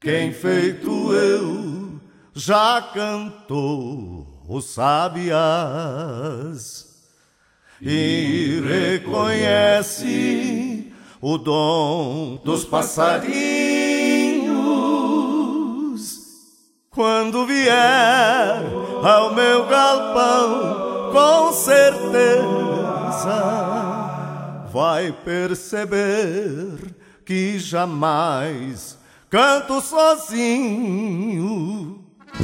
Quem feito eu já cantou os sabiás e reconhece o dom dos passarinhos. Quando vier ao meu galpão, com certeza vai perceber que jamais canto sozinho.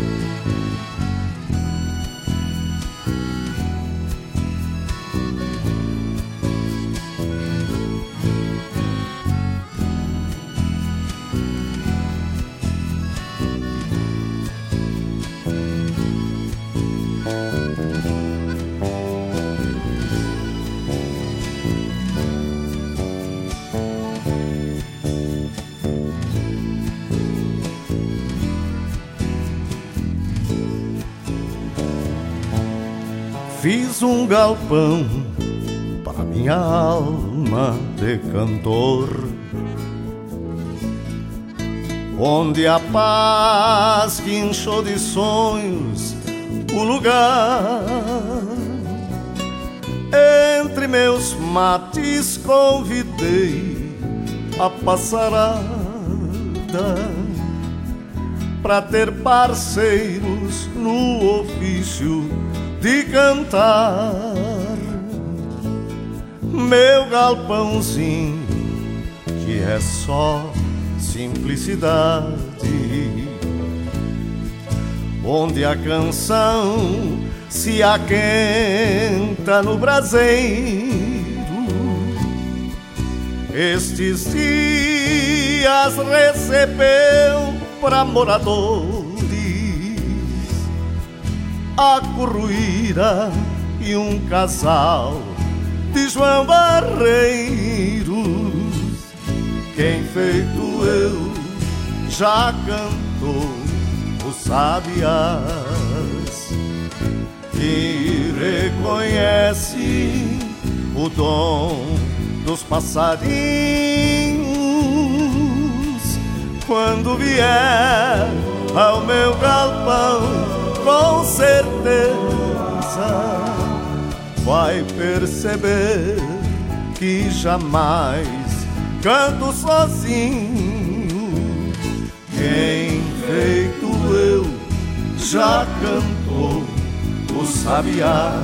Fiz um galpão para minha alma de cantor, onde a paz que inchou de sonhos o lugar. Entre meus mates convidei a passarada pra ter parceiros no ofício de cantar. Meu galpãozinho, que é só simplicidade, onde a canção se aquenta no braseiro. Estes dias recebeu pra moradores a curruíra e um casal de João Barreiros. Quem feito eu já cantou os sabiás e reconhece o dom dos passarinhos. Quando vier ao meu galpão, com certeza vai perceber que jamais canto sozinho. Quem feito eu já cantou os sabiás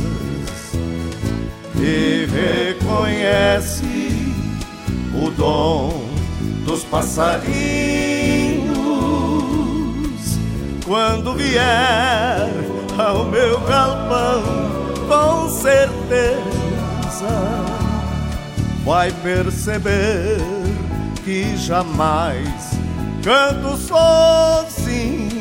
e reconhece o dom dos passarinhos. Quando vier ao meu galpão, com certeza vai perceber que jamais canto sozinho.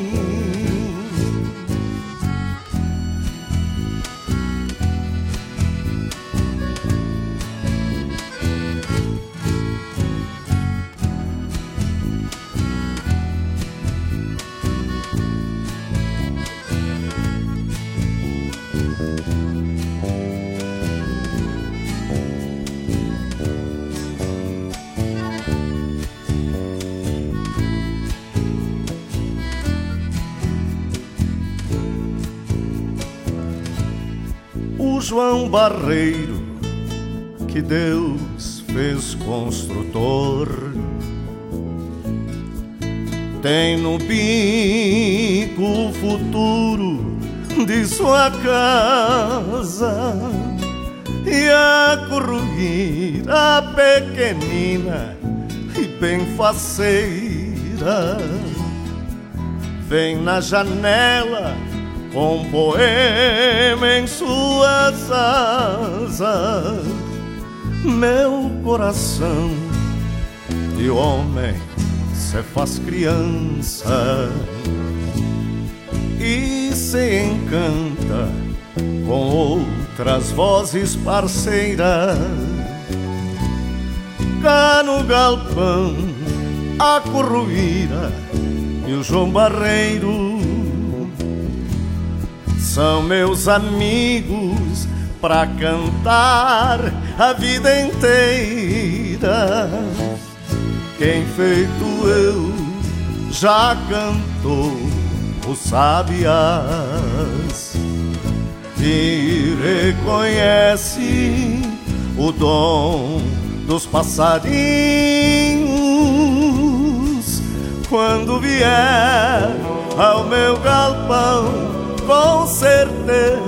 O João Barreiro, que Deus fez construtor, tem no bico o futuro de sua casa, e a curruíra pequenina e bem faceira vem na janela com poema em suas asas. Meu coração de homem se faz criança e se encanta com outras vozes parceiras. Cá no galpão a curruíra e o João Barreiro são meus amigos pra cantar a vida inteira. Quem feito eu já cantou os sabiás e reconhece o dom dos passarinhos. Quando vier ao meu galpão, com certeza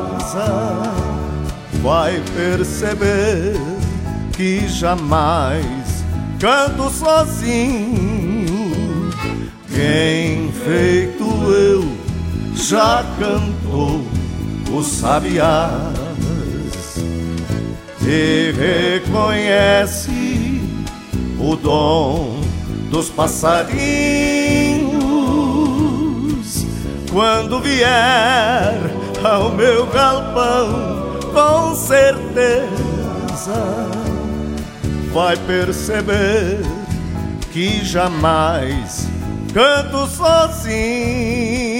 vai perceber que jamais canto sozinho. Quem feito eu já cantou os sabiás e reconhece o dom dos passarinhos. Quando vier ao meu galpão, com certeza vai perceber que jamais canto sozinho.